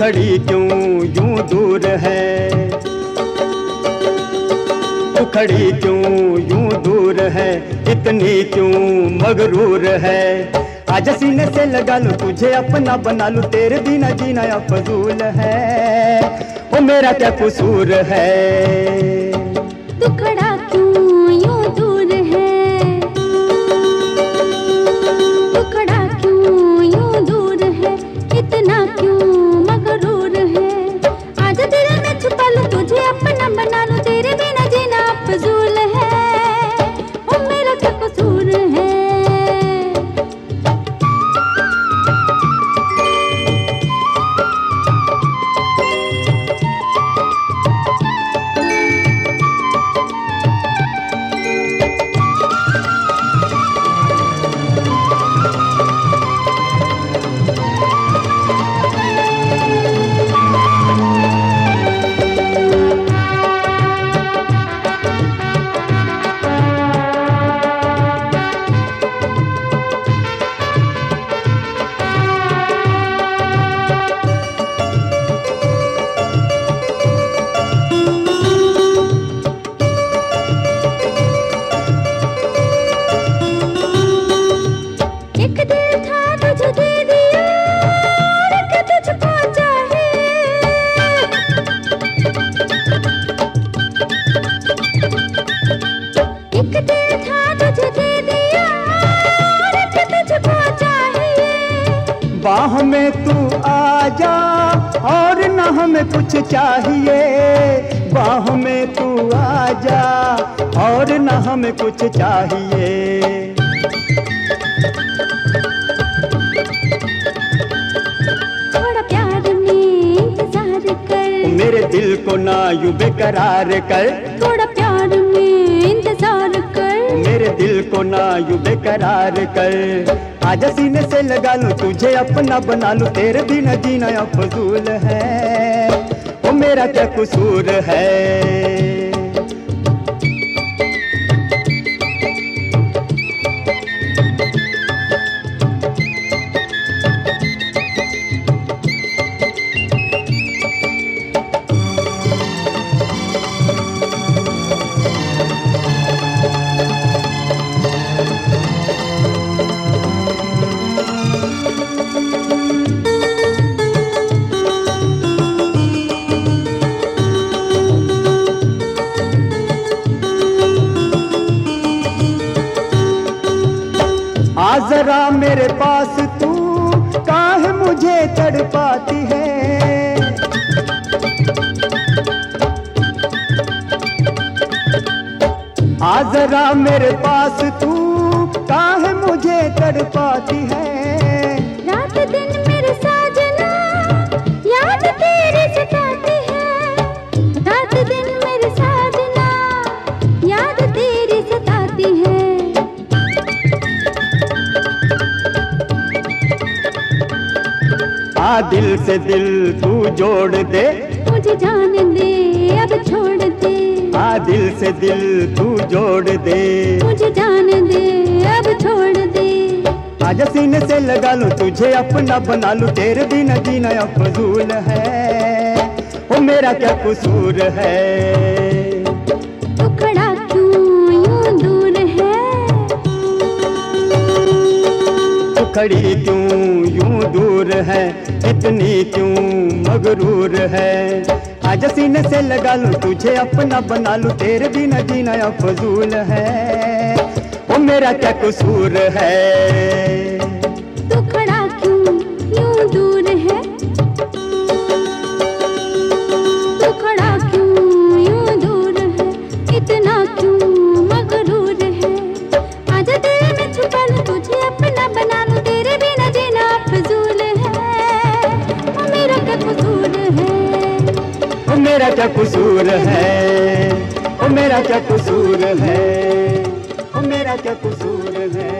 खड़ी क्यों यूं दूर है, तू खड़ी क्यों यूं दूर है, इतनी क्यों मगरूर है। आजा सीने से लगा लूं तुझे अपना बना लूं, तेरे बिना जीना या फजूल है। ओ मेरा क्या कसूर है, तू खड़ा क्यों यूं दूर है, तू खड़ा क्यों यूं दूर है, इतना क्यों मगरूर है। आजा दिल में छुपा लूं तुझे अपना बना लूं, तेरे बिना जीना फजूल है। ओ मेरा क्या कसूर है। एक दिल था तुझे दे दिया, और एक तुझको चाहे। एक दिल था तुझे दे दिया, और एक तुझको चाहिए। बाह में तू आजा और न हमें कुछ चाहिए, बाह में तू आजा और न हमें कुछ चाहिए। थोड़ा प्यार में इंतजार कर, मेरे दिल को ना यूं बेकरार कर। थोड़ा प्यार में इंतजार कर, मेरे दिल को ना यूं बेकरार कर। आजा सीने से लगा लूं तुझे अपना बना लूं, तेरे बिना जीना या फजूल है। ओ मेरा क्या कसूर है, आ जरा मेरे पास तू, काहे मुझे तड़पाती है। आ जरा मेरे पास तू, काहे मुझे तड़पाती है। रात दिन मेरे साजना याद तेरी सताती है। रात दिन मेरे साजना याद तेरी सताती है। आ दिल से दिल तू जोड़ दे, मुझे जान दे अब छोड़ दे। आ दिल से दिल तू जोड़ दे, मुझे जान दे अब छोड़ दे। आजा सीने से लगा लूं तुझे अपना बना लूं, तेरे बिना जीना या फजूल है। ओ मेरा क्या कसूर है, तू खड़ा क्यों यूं दूर है, तू खड़ी क्यों यूं दूर है, इतनी क्यों मगरूर है। आजा सीने से लगा लूं तुझे अपना बना लूं, तेरे बिना जीना या फजूल है। ओ मेरा क्या कसूर है, तू खड़ा क्यों यूं दूर है, तू खड़ा क्यों यूं दूर है, इतना क्यों मगरूर है। आजा दिल में छुपा लूं तुझे अपना बना लूं, तेरे बिना जीना फजूल है। ओ मेरा क्या कसूर है, ओ मेरा क्या कसूर है, ओ मेरा क्या कसूर है, ओ मेरा क्या कसूर है।